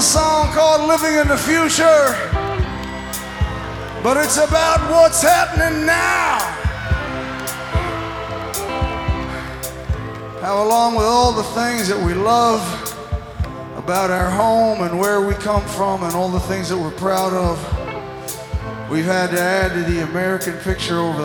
song called Living in the Future, but it's about what's happening now. How along with all the things that we love about our home and where we come from and all the things that we're proud of, we've had to add to the American picture over